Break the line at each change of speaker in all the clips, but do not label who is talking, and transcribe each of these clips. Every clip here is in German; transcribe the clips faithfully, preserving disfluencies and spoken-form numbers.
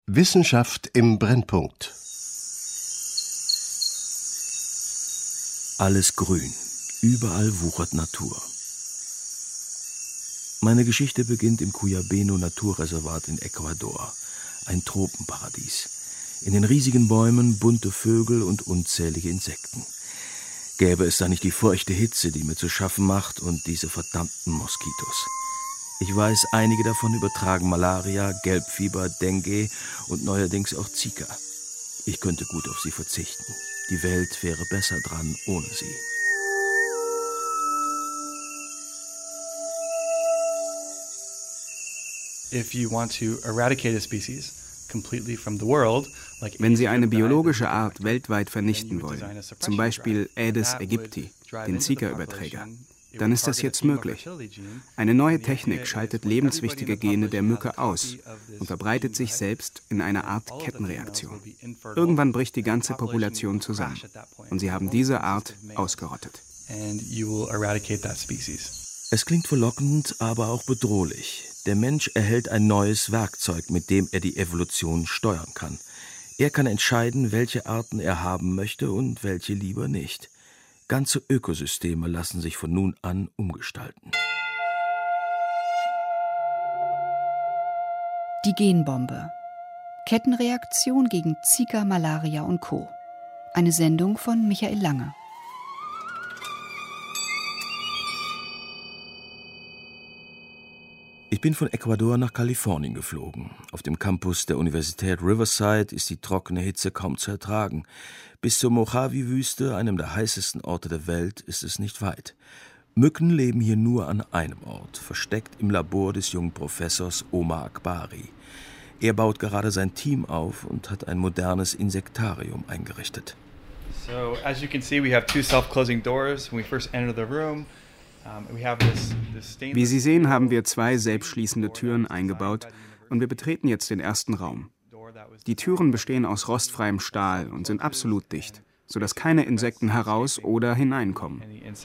Wissenschaft im Brennpunkt.
Alles grün, überall wuchert Natur. Meine Geschichte beginnt im Cuyabeno Naturreservat in Ecuador, ein Tropenparadies. In den riesigen Bäumen bunte Vögel und unzählige Insekten. Gäbe es da nicht die feuchte Hitze, die mir zu schaffen macht, und diese verdammten Moskitos. Ich weiß, einige davon übertragen Malaria, Gelbfieber, Dengue und neuerdings auch Zika. Ich könnte gut auf sie verzichten. Die Welt wäre besser dran ohne sie.
Wenn Sie eine biologische Art weltweit vernichten wollen, zum Beispiel Aedes aegypti, den Zika-Überträger, dann ist das jetzt möglich. Eine neue Technik schaltet lebenswichtige Gene der Mücke aus und verbreitet sich selbst in einer Art Kettenreaktion. Irgendwann bricht die ganze Population zusammen und Sie haben diese Art ausgerottet.
Es klingt verlockend, aber auch bedrohlich. Der Mensch erhält ein neues Werkzeug, mit dem er die Evolution steuern kann. Er kann entscheiden, welche Arten er haben möchte und welche lieber nicht. Ganze Ökosysteme lassen sich von nun an umgestalten.
Die Genbombe. Kettenreaktion gegen Zika, Malaria und Co. Eine Sendung von Michael Lange.
Ich bin von Ecuador nach Kalifornien geflogen. Auf dem Campus der Universität Riverside ist die trockene Hitze kaum zu ertragen. Bis zur Mojave-Wüste, einem der heißesten Orte der Welt, ist es nicht weit. Mücken leben hier nur an einem Ort, versteckt im Labor des jungen Professors Omar Akbari. Er baut gerade sein Team auf und hat ein modernes Insektarium eingerichtet.
So, as you can see, we have two self-closing doors when we first enter the room.
Wie Sie sehen, haben wir zwei selbstschließende Türen eingebaut und wir betreten jetzt den ersten Raum. Die Türen bestehen aus rostfreiem Stahl und sind absolut dicht, sodass keine Insekten heraus oder hineinkommen.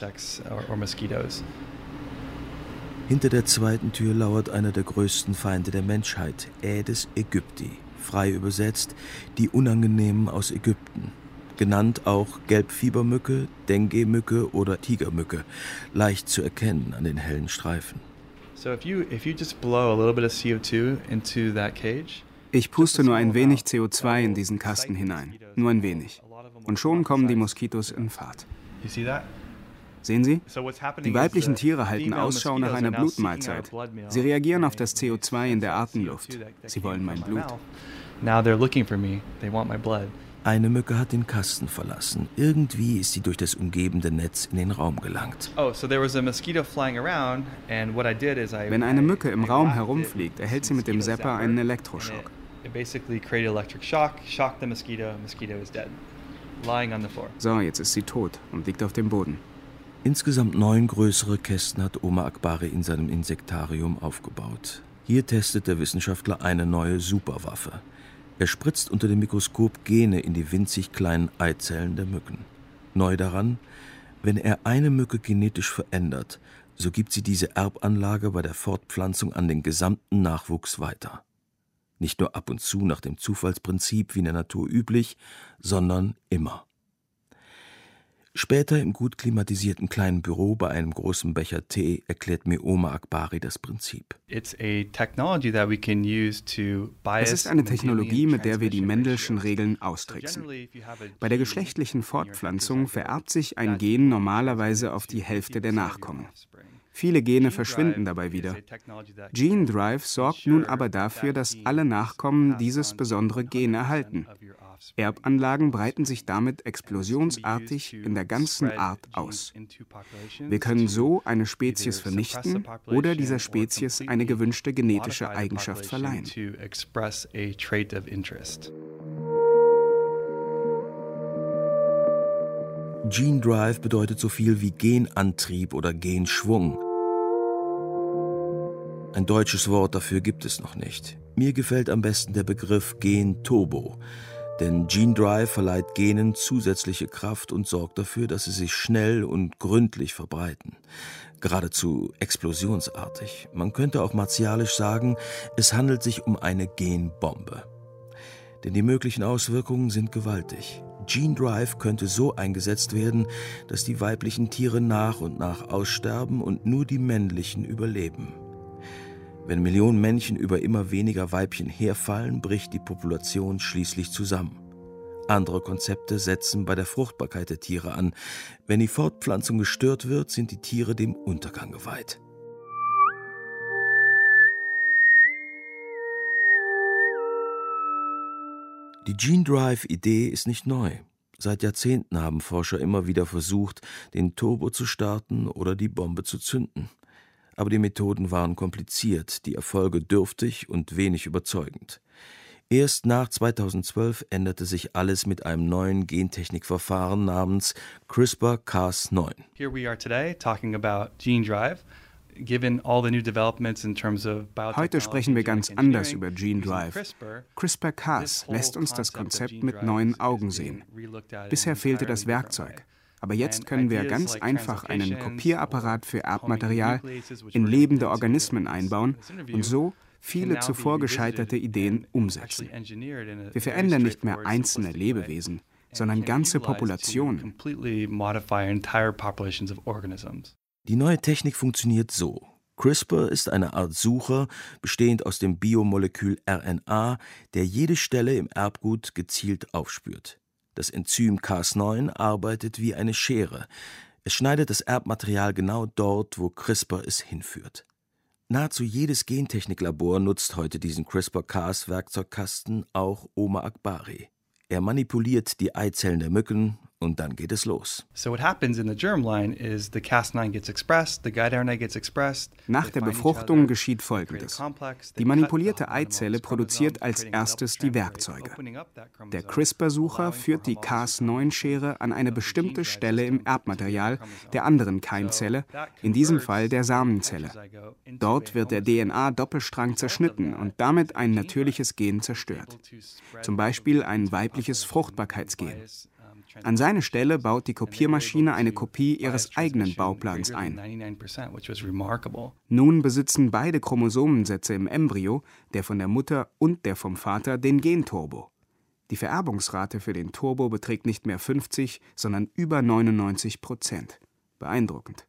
Hinter der zweiten Tür lauert einer der größten Feinde der Menschheit, Aedes aegypti, frei übersetzt die Unangenehmen aus Ägypten. Genannt auch Gelbfiebermücke, Dengue-Mücke oder Tigermücke, leicht zu erkennen an den hellen Streifen.
Ich puste nur ein wenig C O zwei in diesen Kasten hinein, nur ein wenig. Und schon kommen die Moskitos in Fahrt. Sehen Sie? Die weiblichen Tiere halten Ausschau nach einer Blutmahlzeit. Sie reagieren auf das C O zwei in der Atemluft. Sie wollen mein Blut.
Eine Mücke hat den Kasten verlassen. Irgendwie ist sie durch das umgebende Netz in den Raum gelangt.
Wenn eine Mücke im Raum herumfliegt, erhält sie mit dem Zapper einen Elektroschock. So, jetzt ist sie tot und liegt auf dem Boden.
Insgesamt neun größere Kästen hat Omar Akbari in seinem Insektarium aufgebaut. Hier testet der Wissenschaftler eine neue Superwaffe. Er spritzt unter dem Mikroskop Gene in die winzig kleinen Eizellen der Mücken. Neu daran, wenn er eine Mücke genetisch verändert, so gibt sie diese Erbanlage bei der Fortpflanzung an den gesamten Nachwuchs weiter. Nicht nur ab und zu nach dem Zufallsprinzip wie in der Natur üblich, sondern immer. Später im gut klimatisierten kleinen Büro bei einem großen Becher Tee erklärt mir Omar Akbari das Prinzip.
Es ist eine Technologie, mit der wir die Mendelschen Regeln austricksen. Bei der geschlechtlichen Fortpflanzung vererbt sich ein Gen normalerweise auf die Hälfte der Nachkommen. Viele Gene verschwinden dabei wieder. Gene Drive sorgt nun aber dafür, dass alle Nachkommen dieses besondere Gen erhalten. Erbanlagen breiten sich damit explosionsartig in der ganzen Art aus. Wir können so eine Spezies vernichten oder dieser Spezies eine gewünschte genetische Eigenschaft verleihen.
Gene Drive bedeutet so viel wie Genantrieb oder Genschwung. Ein deutsches Wort dafür gibt es noch nicht. Mir gefällt am besten der Begriff Genturbo. Denn Gene Drive verleiht Genen zusätzliche Kraft und sorgt dafür, dass sie sich schnell und gründlich verbreiten. Geradezu explosionsartig. Man könnte auch martialisch sagen, es handelt sich um eine Genbombe. Denn die möglichen Auswirkungen sind gewaltig. Gene Drive könnte so eingesetzt werden, dass die weiblichen Tiere nach und nach aussterben und nur die männlichen überleben. Wenn Millionen Männchen über immer weniger Weibchen herfallen, bricht die Population schließlich zusammen. Andere Konzepte setzen bei der Fruchtbarkeit der Tiere an. Wenn die Fortpflanzung gestört wird, sind die Tiere dem Untergang geweiht. Die Gene Drive-Idee ist nicht neu. Seit Jahrzehnten haben Forscher immer wieder versucht, den Turbo zu starten oder die Bombe zu zünden. Aber die Methoden waren kompliziert, die Erfolge dürftig und wenig überzeugend. Erst nach zweitausendzwölf änderte sich alles mit einem neuen Gentechnikverfahren namens CRISPR Cas neun.
Here we are today talking about Gene Drive.
Heute sprechen wir ganz anders über Gene Drive. CRISPR-Cas lässt uns das Konzept mit neuen Augen sehen. Bisher fehlte das Werkzeug. Aber jetzt können wir ganz einfach einen Kopierapparat für Erbmaterial in lebende Organismen einbauen und so viele zuvor gescheiterte Ideen umsetzen. Wir verändern nicht mehr einzelne Lebewesen, sondern ganze Populationen.
Die neue Technik funktioniert so. CRISPR ist eine Art Sucher, bestehend aus dem Biomolekül R N A, der jede Stelle im Erbgut gezielt aufspürt. Das Enzym Cas neun arbeitet wie eine Schere. Es schneidet das Erbmaterial genau dort, wo CRISPR es hinführt. Nahezu jedes Gentechniklabor nutzt heute diesen CRISPR-Cas-Werkzeugkasten, auch Omar Akbari. Er manipuliert die Eizellen der Mücken und dann geht es los.
Nach der Befruchtung geschieht Folgendes. Die manipulierte Eizelle produziert als erstes die Werkzeuge. Der CRISPR-Sucher führt die Cas neun Schere an eine bestimmte Stelle im Erbmaterial der anderen Keimzelle, in diesem Fall der Samenzelle. Dort wird der D N A-Doppelstrang zerschnitten und damit ein natürliches Gen zerstört. Zum Beispiel ein weibliches Fruchtbarkeitsgen. An seine Stelle baut die Kopiermaschine eine Kopie ihres eigenen Bauplans ein. Nun besitzen beide Chromosomensätze im Embryo, der von der Mutter und der vom Vater, den Genturbo. Die Vererbungsrate für den Turbo beträgt nicht mehr fünfzig, sondern über neunundneunzig Prozent. Beeindruckend.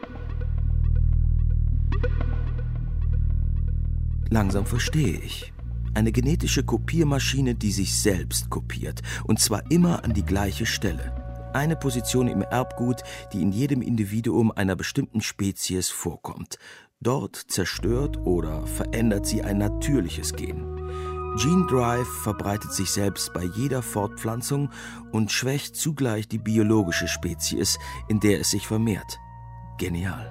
Langsam verstehe ich. Eine genetische Kopiermaschine, die sich selbst kopiert. Und zwar immer an die gleiche Stelle. Eine Position im Erbgut, die in jedem Individuum einer bestimmten Spezies vorkommt. Dort zerstört oder verändert sie ein natürliches Gen. Gene Drive verbreitet sich selbst bei jeder Fortpflanzung und schwächt zugleich die biologische Spezies, in der es sich vermehrt. Genial.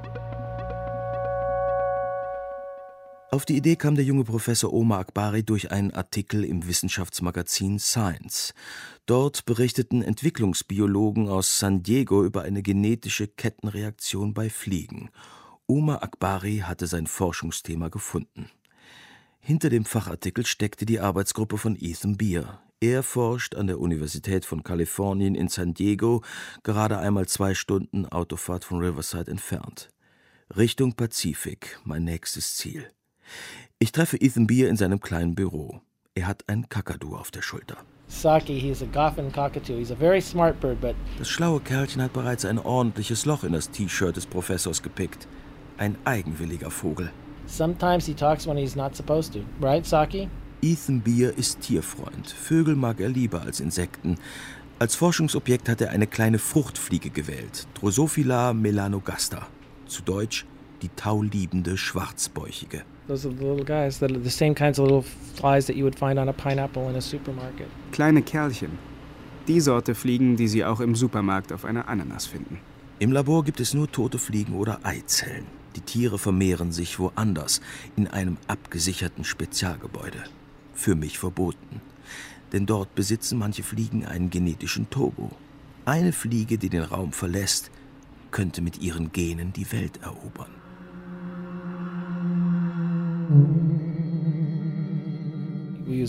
Auf die Idee kam der junge Professor Omar Akbari durch einen Artikel im Wissenschaftsmagazin Science. Dort berichteten Entwicklungsbiologen aus San Diego über eine genetische Kettenreaktion bei Fliegen. Omar Akbari hatte sein Forschungsthema gefunden. Hinter dem Fachartikel steckte die Arbeitsgruppe von Ethan Beer. Er forscht an der Universität von Kalifornien in San Diego, gerade einmal zwei Stunden Autofahrt von Riverside entfernt. Richtung Pazifik, mein nächstes Ziel. Ich treffe Ethan Beer in seinem kleinen Büro. Er hat ein Kakadu auf der Schulter.
Saki, he's a Goffin cockatoo. He's a very smart bird, but
Das schlaue Kerlchen hat bereits ein ordentliches Loch in das T-Shirt des Professors gepickt. Ein eigenwilliger Vogel.
sometimes he talks when he's not supposed to. Right, Saki?
Ethan Beer ist Tierfreund. Vögel mag er lieber als Insekten. Als Forschungsobjekt hat er eine kleine Fruchtfliege gewählt. Drosophila melanogaster. Zu Deutsch die tauliebende Schwarzbäuchige.
Those are the little guys, that are the same kinds of little flies that you would find on a pineapple in a supermarket.
Kleine Kerlchen. Die Sorte Fliegen, die Sie auch im Supermarkt auf einer Ananas finden.
Im Labor gibt es nur tote Fliegen oder Eizellen. Die Tiere vermehren sich woanders, in einem abgesicherten Spezialgebäude. Für mich verboten. Denn dort besitzen manche Fliegen einen genetischen Turbo. Eine Fliege, die den Raum verlässt, könnte mit ihren Genen die Welt erobern.
Wir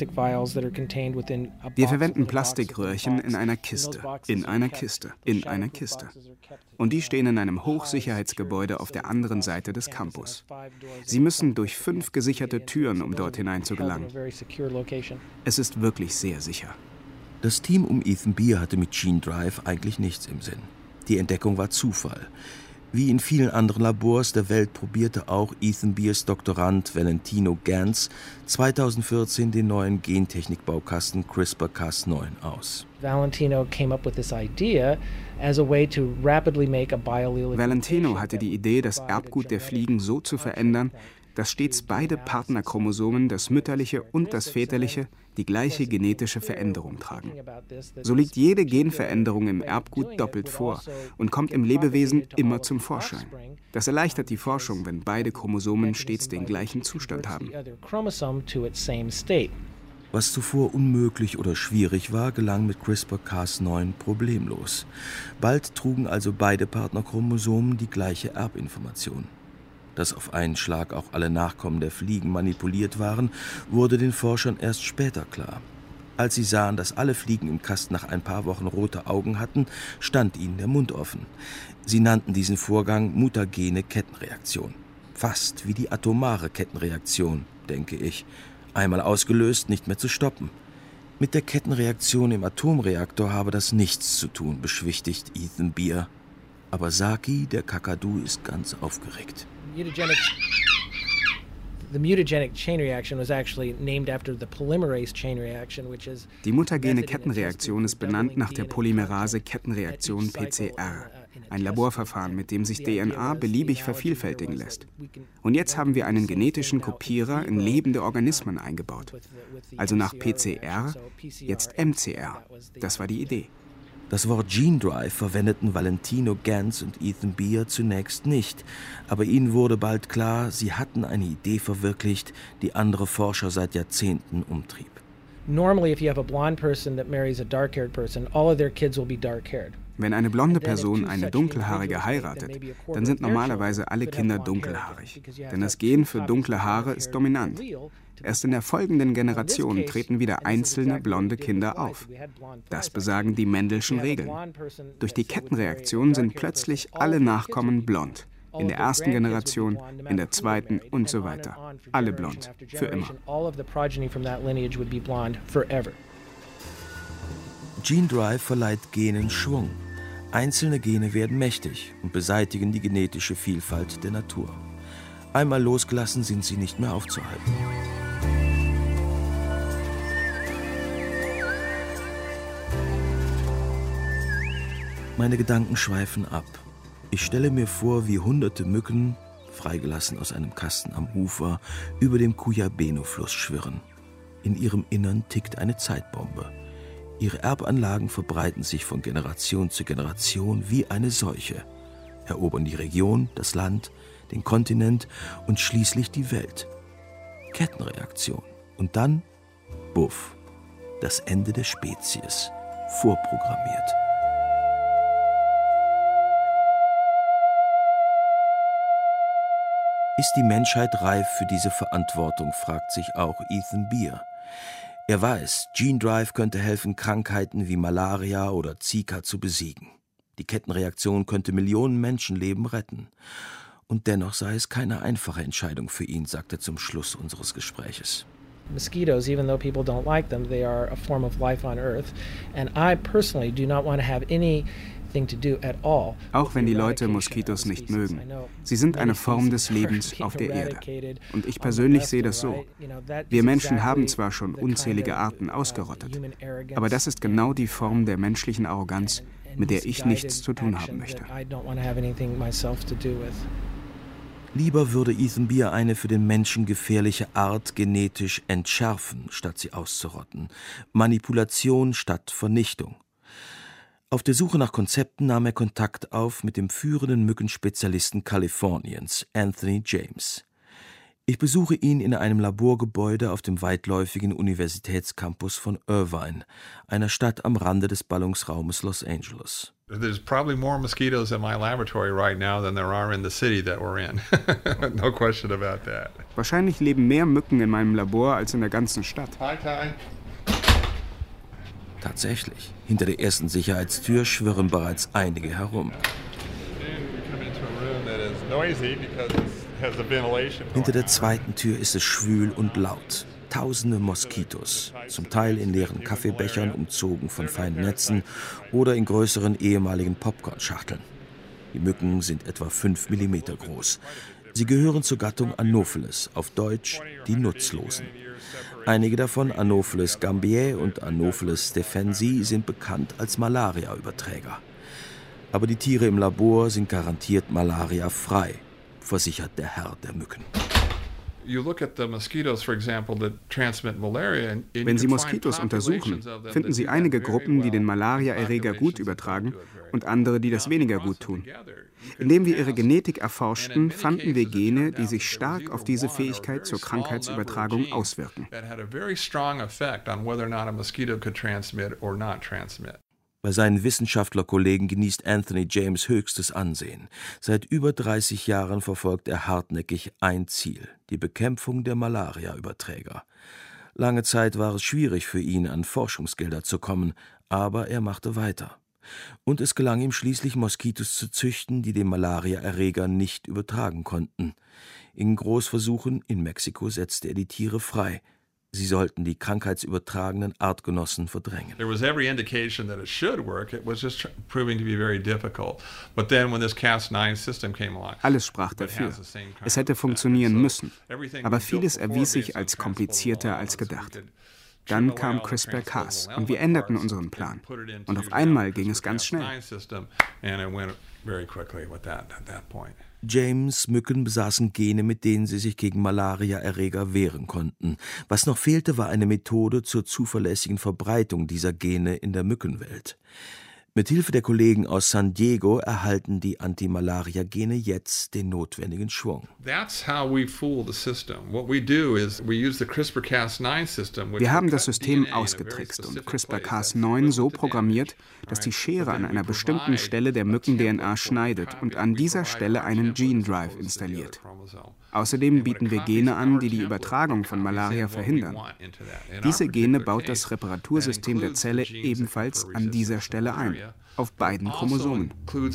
verwenden Plastikröhrchen in einer Kiste, in einer Kiste, in einer Kiste. Und die stehen in einem Hochsicherheitsgebäude auf der anderen Seite des Campus. Sie müssen durch fünf gesicherte Türen, um dort hinein zu gelangen. Es ist wirklich sehr sicher.
Das Team um Ethan Beer hatte mit Gene Drive eigentlich nichts im Sinn. Die Entdeckung war Zufall. Wie in vielen anderen Labors der Welt probierte auch Ethan Beers Doktorand Valentino Ganz zweitausendvierzehn den neuen Gentechnik-Baukasten CRISPR Cas neun aus.
Valentino came up with this idea as a way to rapidly make a biallelic.
Valentino hatte die Idee, das Erbgut der Fliegen so zu verändern, dass stets beide Partnerchromosomen, das mütterliche und das väterliche, die gleiche genetische Veränderung tragen. So liegt jede Genveränderung im Erbgut doppelt vor und kommt im Lebewesen immer zum Vorschein. Das erleichtert die Forschung, wenn beide Chromosomen stets den gleichen Zustand haben.
Was zuvor unmöglich oder schwierig war, gelang mit CRISPR Cas neun problemlos. Bald trugen also beide Partnerchromosomen die gleiche Erbinformation. Dass auf einen Schlag auch alle Nachkommen der Fliegen manipuliert waren, wurde den Forschern erst später klar. Als sie sahen, dass alle Fliegen im Kasten nach ein paar Wochen rote Augen hatten, stand ihnen der Mund offen. Sie nannten diesen Vorgang mutagene Kettenreaktion. Fast wie die atomare Kettenreaktion, denke ich. Einmal ausgelöst, nicht mehr zu stoppen. Mit der Kettenreaktion im Atomreaktor habe das nichts zu tun, beschwichtigt Ethan Beer. Aber Saki, der Kakadu, ist ganz aufgeregt.
Mutagenic, the mutagenic chain reaction was actually named after the polymerase chain reaction, which is
Die mutagene Kettenreaktion ist benannt nach der Polymerase-Kettenreaktion P C R, ein Laborverfahren, mit dem sich D N A beliebig vervielfältigen lässt. Und jetzt haben wir einen genetischen Kopierer in lebende Organismen eingebaut. Also nach P C R, jetzt M C R. Das war die Idee.
Das Wort Gene Drive verwendeten Valentino Ganz und Ethan Beer zunächst nicht, aber ihnen wurde bald klar, sie hatten eine Idee verwirklicht, die andere Forscher seit Jahrzehnten umtrieb.
Normally, if you have a blonde person that marries a dark-haired person, all of their kids will be dark-haired.
Wenn eine blonde Person eine dunkelhaarige heiratet, dann sind normalerweise alle Kinder dunkelhaarig. Denn das Gen für dunkle Haare ist dominant. Erst in der folgenden Generation treten wieder einzelne blonde Kinder auf. Das besagen die Mendelschen Regeln. Durch die Kettenreaktion sind plötzlich alle Nachkommen blond. In der ersten Generation, in der zweiten und so weiter. Alle blond. Für immer.
Gene Drive verleiht Genen Schwung. Einzelne Gene werden mächtig und beseitigen die genetische Vielfalt der Natur. Einmal losgelassen sind sie nicht mehr aufzuhalten. Meine Gedanken schweifen ab. Ich stelle mir vor, wie hunderte Mücken, freigelassen aus einem Kasten am Ufer, über dem Cuyabeno-Fluss schwirren. In ihrem Innern tickt eine Zeitbombe. Ihre Erbanlagen verbreiten sich von Generation zu Generation wie eine Seuche, erobern die Region, das Land, den Kontinent und schließlich die Welt. Kettenreaktion. Und dann, buff, das Ende der Spezies, vorprogrammiert. Ist die Menschheit reif für diese Verantwortung, fragt sich auch Ethan Beer. Er weiß, Gene Drive könnte helfen, Krankheiten wie Malaria oder Zika zu besiegen. Die Kettenreaktion könnte Millionen Menschenleben retten. Und dennoch sei es keine einfache Entscheidung für ihn, sagt er zum Schluss unseres Gespräches.
Mosquitoes, even though people don't like them, they are a form of life on Earth. And I personally do not want to have any
Auch wenn die Leute Moskitos nicht mögen. Sie sind eine Form des Lebens auf der Erde. Und ich persönlich sehe das so. Wir Menschen haben zwar schon unzählige Arten ausgerottet, aber das ist genau die Form der menschlichen Arroganz, mit der ich nichts zu tun haben möchte.
Lieber würde Ethan Beer eine für den Menschen gefährliche Art genetisch entschärfen, statt sie auszurotten. Manipulation statt Vernichtung. Auf der Suche nach Konzepten nahm er Kontakt auf mit dem führenden Mückenspezialisten Kaliforniens, Anthony James. Ich besuche ihn in einem Laborgebäude auf dem weitläufigen Universitätscampus von Irvine, einer Stadt am Rande des Ballungsraumes Los Angeles.
There's probably more mosquitoes in my laboratory right now than there are in the city that we're in. No question about that.
Wahrscheinlich leben mehr Mücken in meinem Labor als in der ganzen Stadt.
Hi, Ty.
Tatsächlich, hinter der ersten Sicherheitstür schwirren bereits einige herum. Hinter der zweiten Tür ist es schwül und laut. Tausende Moskitos, zum Teil in leeren Kaffeebechern umzogen von feinen Netzen oder in größeren ehemaligen Popcornschachteln. Die Mücken sind etwa fünf Millimeter groß. Sie gehören zur Gattung Anopheles, auf Deutsch die Nutzlosen. Einige davon, Anopheles gambiae und Anopheles stephensi, sind bekannt als Malaria-Überträger. Aber die Tiere im Labor sind garantiert malariafrei, versichert der Herr der Mücken.
Wenn Sie Moskitos untersuchen, finden Sie einige Gruppen, die den Malariaerreger gut übertragen und andere, die das weniger gut tun. Indem wir ihre Genetik erforschten, fanden wir Gene, die sich stark auf diese Fähigkeit zur Krankheitsübertragung auswirken.
Bei seinen Wissenschaftlerkollegen genießt Anthony James höchstes Ansehen. Seit über dreißig Jahren verfolgt er hartnäckig ein Ziel: die Bekämpfung der Malaria-Überträger. Lange Zeit war es schwierig für ihn, an Forschungsgelder zu kommen, aber er machte weiter. Und es gelang ihm schließlich, Moskitos zu züchten, die den Malaria-Erreger nicht übertragen konnten. In Großversuchen in Mexiko setzte er die Tiere frei. Sie sollten die krankheitsübertragenden Artgenossen verdrängen.
There was every indication that it should work. It was just proving to be very difficult. But then when this Cas nine system came along,
alles sprach dafür. Es hätte funktionieren müssen. Aber vieles erwies sich als komplizierter als gedacht. Dann kam CRISPR Cas und wir änderten unseren Plan. Und auf einmal ging es ganz schnell.
James' Mücken besaßen Gene, mit denen sie sich gegen Malariaerreger wehren konnten. Was noch fehlte, war eine Methode zur zuverlässigen Verbreitung dieser Gene in der Mückenwelt. Mithilfe der Kollegen aus San Diego erhalten die Antimalaria-Gene jetzt den notwendigen Schwung.
Wir haben das System ausgetrickst und CRISPR Cas neun so programmiert, dass die Schere an einer bestimmten Stelle der Mücken-D N A schneidet und an dieser Stelle einen Gene Drive installiert. Außerdem bieten wir Gene an, die die Übertragung von Malaria verhindern. Diese Gene baut das Reparatursystem der Zelle ebenfalls an dieser Stelle ein, auf beiden Chromosomen.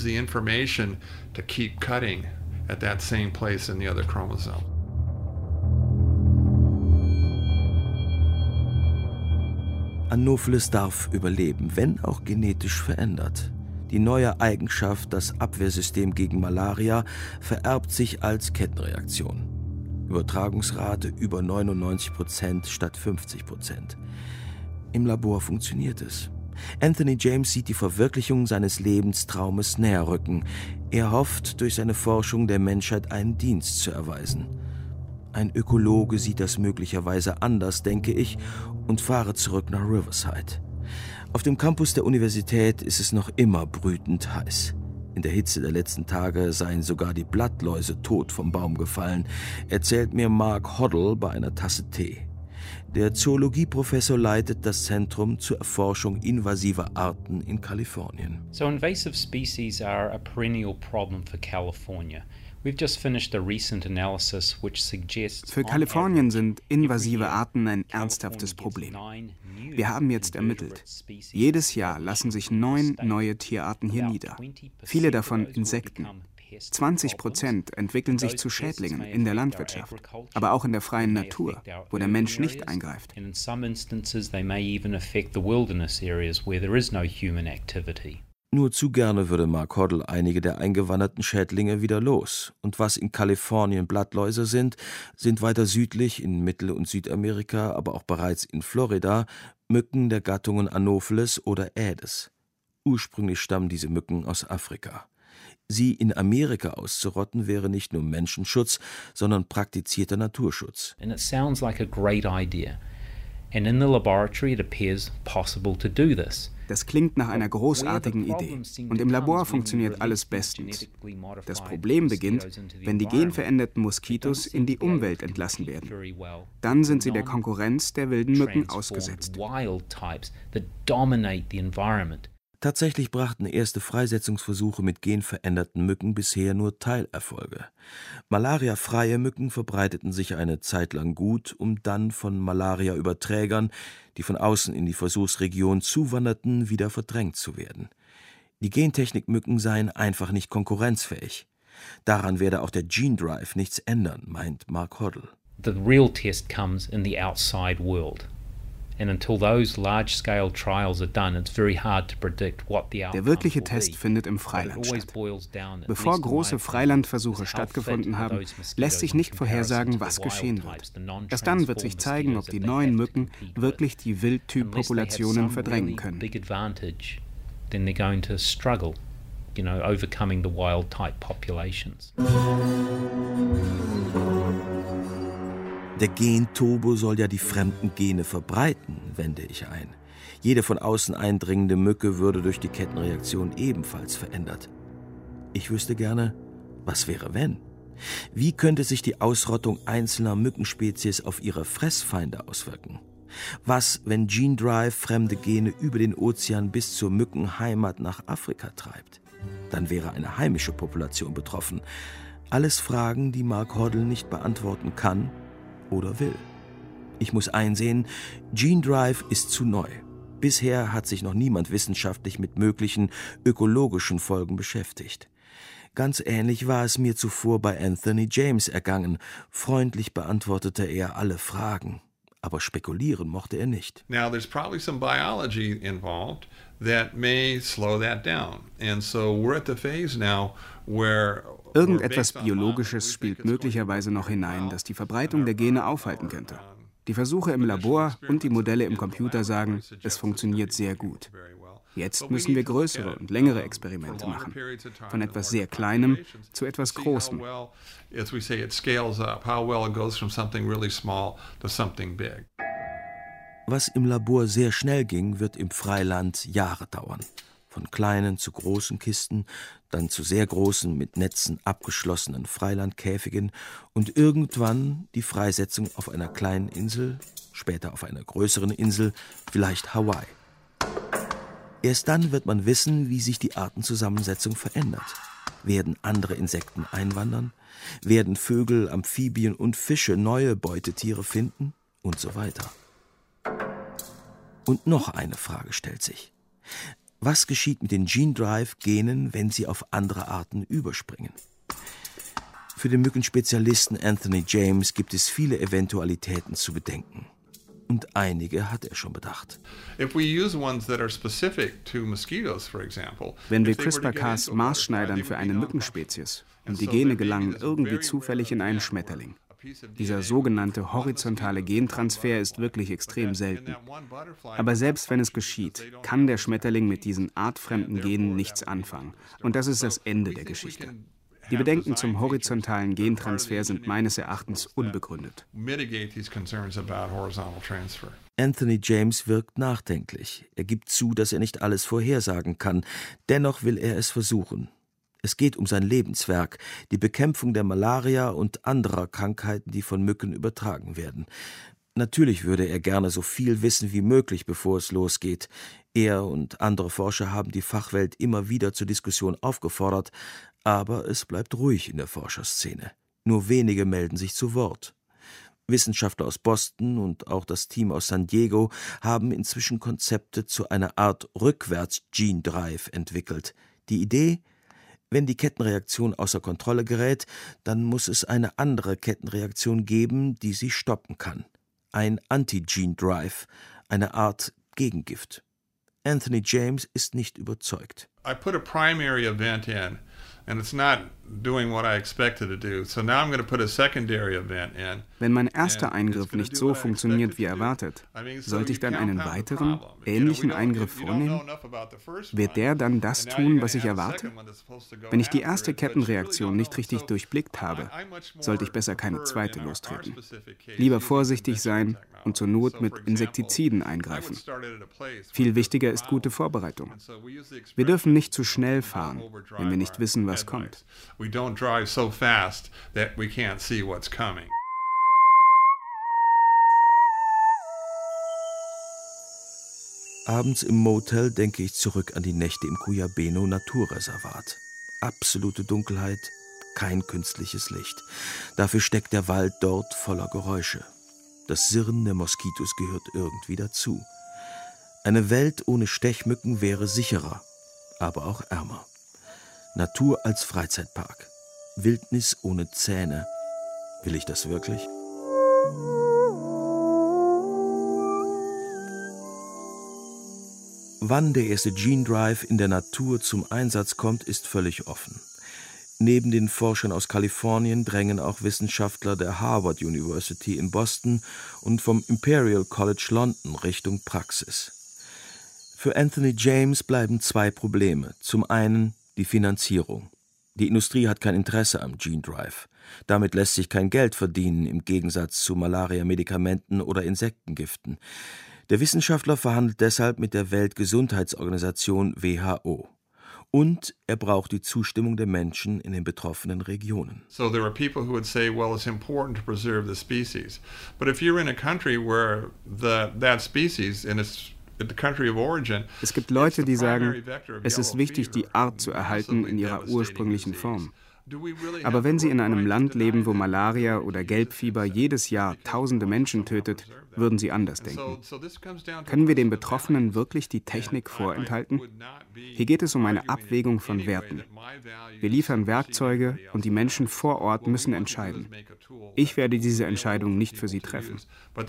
Anopheles darf überleben, wenn auch genetisch verändert. Die neue Eigenschaft, das Abwehrsystem gegen Malaria, vererbt sich als Kettenreaktion. Übertragungsrate über neunundneunzig Prozent statt fünfzig Prozent. Im Labor funktioniert es. Anthony James sieht die Verwirklichung seines Lebenstraumes näher rücken. Er hofft, durch seine Forschung der Menschheit einen Dienst zu erweisen. Ein Ökologe sieht das möglicherweise anders, denke ich, und fahre zurück nach Riverside. Auf dem Campus der Universität ist es noch immer brütend heiß. In der Hitze der letzten Tage seien sogar die Blattläuse tot vom Baum gefallen, erzählt mir Mark Hoddle bei einer Tasse Tee. Der Zoologieprofessor leitet das Zentrum zur Erforschung invasiver Arten in Kalifornien.
So invasive species are a perennial problem for California.
Für Kalifornien sind invasive Arten ein ernsthaftes Problem. Wir haben jetzt ermittelt. Jedes Jahr lassen sich neun neue Tierarten hier nieder. Viele davon Insekten. zwanzig Prozent entwickeln sich zu Schädlingen in der Landwirtschaft, aber auch in der freien Natur, wo der Mensch nicht eingreift.
Nur zu gerne würde Mark Hoddle einige der eingewanderten Schädlinge wieder los. Und was in Kalifornien Blattläuse sind, sind weiter südlich in Mittel- und Südamerika, aber auch bereits in Florida, Mücken der Gattungen Anopheles oder Aedes. Ursprünglich stammen diese Mücken aus Afrika. Sie in Amerika auszurotten wäre nicht nur Menschenschutz, sondern praktizierter Naturschutz.
And it sounds like a great idea. And in the laboratory it appears possible to do this.
Das klingt nach einer großartigen Idee. Und im Labor funktioniert alles bestens. Das Problem beginnt, wenn die genveränderten Moskitos in die Umwelt entlassen werden. Dann sind sie der Konkurrenz der wilden Mücken ausgesetzt.
Tatsächlich brachten erste Freisetzungsversuche mit genveränderten Mücken bisher nur Teilerfolge. Malariafreie Mücken verbreiteten sich eine Zeit lang gut, um dann von Malaria-Überträgern, die von außen in die Versuchsregion zuwanderten, wieder verdrängt zu werden. Die Gentechnikmücken seien einfach nicht konkurrenzfähig. Daran werde auch der Gene Drive nichts ändern, meint Mark Hoddle.
The real test comes in the outside world. And until those large-scale trials are done, it's very hard to predict what the outcome will be.
Der wirkliche Test findet im Freiland statt. Bevor große Freilandversuche stattgefunden haben, lässt sich nicht vorhersagen, was geschehen wird. Erst dann wird sich zeigen, ob die neuen Mücken wirklich die Wildtyp-Populationen verdrängen können.
Then they're going to struggle, you know, overcoming the wild-type populations.
Der Genturbo soll ja die fremden Gene verbreiten, wende ich ein. Jede von außen eindringende Mücke würde durch die Kettenreaktion ebenfalls verändert. Ich wüsste gerne, was wäre wenn? Wie könnte sich die Ausrottung einzelner Mückenspezies auf ihre Fressfeinde auswirken? Was, wenn Gene Drive fremde Gene über den Ozean bis zur Mückenheimat nach Afrika treibt? Dann wäre eine heimische Population betroffen. Alles Fragen, die Mark Hoddle nicht beantworten kann oder will. Ich muss einsehen, Gene Drive ist zu neu. Bisher hat sich noch niemand wissenschaftlich mit möglichen ökologischen Folgen beschäftigt. Ganz ähnlich war es mir zuvor bei Anthony James ergangen. Freundlich beantwortete er alle Fragen, aber spekulieren mochte er nicht.
Now there's probably some biology involved that may slow that down. And so we're at the phase now where
Irgendetwas Biologisches spielt möglicherweise noch hinein, das die Verbreitung der Gene aufhalten könnte. Die Versuche im Labor und die Modelle im Computer sagen, es funktioniert sehr gut. Jetzt müssen wir größere und längere Experimente machen. Von etwas sehr Kleinem zu etwas Großem.
Was im Labor sehr schnell ging, wird im Freiland Jahre dauern. Von kleinen zu großen Kisten, dann zu sehr großen, mit Netzen abgeschlossenen Freilandkäfigen und irgendwann die Freisetzung auf einer kleinen Insel, später auf einer größeren Insel, vielleicht Hawaii. Erst dann wird man wissen, wie sich die Artenzusammensetzung verändert. Werden andere Insekten einwandern? Werden Vögel, Amphibien und Fische neue Beutetiere finden? Und so weiter. Und noch eine Frage stellt sich. Was geschieht mit den Gene Drive-Genen, wenn sie auf andere Arten überspringen? Für den Mückenspezialisten Anthony James gibt es viele Eventualitäten zu bedenken. Und einige hat er schon bedacht.
Wenn
wir CRISPR-Cas maßschneidern für eine Mückenspezies und die Gene gelangen irgendwie zufällig in einen Schmetterling. Dieser sogenannte horizontale Gentransfer ist wirklich extrem selten. Aber selbst wenn es geschieht, kann der Schmetterling mit diesen artfremden Genen nichts anfangen. Und das ist das Ende der Geschichte. Die Bedenken zum horizontalen Gentransfer sind meines Erachtens unbegründet.
Anthony James wirkt nachdenklich. Er gibt zu, dass er nicht alles vorhersagen kann. Dennoch will er es versuchen. Es geht um sein Lebenswerk, die Bekämpfung der Malaria und anderer Krankheiten, die von Mücken übertragen werden. Natürlich würde er gerne so viel wissen wie möglich, bevor es losgeht. Er und andere Forscher haben die Fachwelt immer wieder zur Diskussion aufgefordert, aber es bleibt ruhig in der Forscherszene. Nur wenige melden sich zu Wort. Wissenschaftler aus Boston und auch das Team aus San Diego haben inzwischen Konzepte zu einer Art Rückwärts-Gene Drive entwickelt. Die Idee: Wenn die Kettenreaktion außer Kontrolle gerät, dann muss es eine andere Kettenreaktion geben, die sie stoppen kann. Ein Anti-Gene Drive, eine Art Gegengift. Anthony James ist nicht überzeugt.
I put a primary event in, and it's not doing what I expected to do. So now I'm going to put a secondary event in.
Wenn mein erster Eingriff nicht so funktioniert wie erwartet, sollte ich dann einen weiteren, ähnlichen Eingriff vornehmen? Wird der dann das tun, was ich erwarte? Wenn ich die erste Kettenreaktion nicht richtig durchblickt habe, sollte ich besser keine zweite lostreten. Lieber vorsichtig sein und zur Not mit Insektiziden eingreifen. Viel wichtiger ist gute Vorbereitung. Wir dürfen nicht zu schnell fahren, wenn wir nicht wissen, was kommt.
We don't drive so fast that we can't see what's coming.
Abends im Motel denke ich zurück an die Nächte im Cuyabeno Naturreservat. Absolute Dunkelheit, kein künstliches Licht. Dafür steckt der Wald dort voller Geräusche. Das Sirren der Moskitos gehört irgendwie dazu. Eine Welt ohne Stechmücken wäre sicherer, aber auch ärmer. Natur als Freizeitpark. Wildnis ohne Zähne. Will ich das wirklich? Wann der erste Gene Drive in der Natur zum Einsatz kommt, ist völlig offen. Neben den Forschern aus Kalifornien drängen auch Wissenschaftler der Harvard University in Boston und vom Imperial College London Richtung Praxis. Für Anthony James bleiben zwei Probleme. Zum einen die Finanzierung. Die Industrie hat kein Interesse am Gene Drive. Damit lässt sich kein Geld verdienen, im Gegensatz zu Malaria-Medikamenten oder Insektengiften. Der Wissenschaftler verhandelt deshalb mit der Weltgesundheitsorganisation W H O. Und er braucht die Zustimmung der Menschen in den betroffenen Regionen.
So there are people who would say, well, it's important to preserve the species. But if you're in a country where the, that species in its
Es gibt Leute, die sagen, es ist wichtig, die Art zu erhalten in ihrer ursprünglichen Form. Aber wenn sie in einem Land leben, wo Malaria oder Gelbfieber jedes Jahr tausende Menschen tötet, würden sie anders denken. Können wir den Betroffenen wirklich die Technik vorenthalten? Hier geht es um eine Abwägung von Werten. Wir liefern Werkzeuge und die Menschen vor Ort müssen entscheiden. Ich werde diese Entscheidung nicht für sie treffen.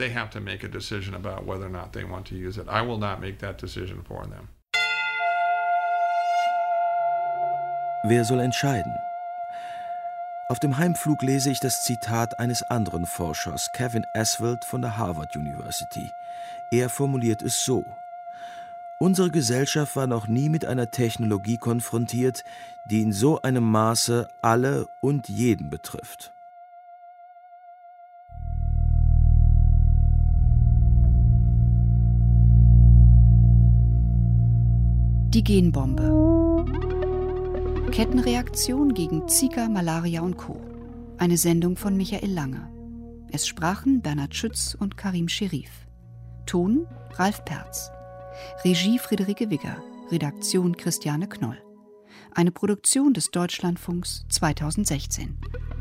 Wer soll entscheiden? Auf dem Heimflug lese ich das Zitat eines anderen Forschers, Kevin Aswald von der Harvard University. Er formuliert es so: Unsere Gesellschaft war noch nie mit einer Technologie konfrontiert, die in so einem Maße alle und jeden betrifft.
Die Genbombe. Kettenreaktion gegen Zika, Malaria und Co. Eine Sendung von Michael Lange. Es sprachen Bernhard Schütz und Karim Scherif. Ton Ralf Perz. Regie Friederike Wigger. Redaktion Christiane Knoll. Eine Produktion des Deutschlandfunks zweitausendsechzehn.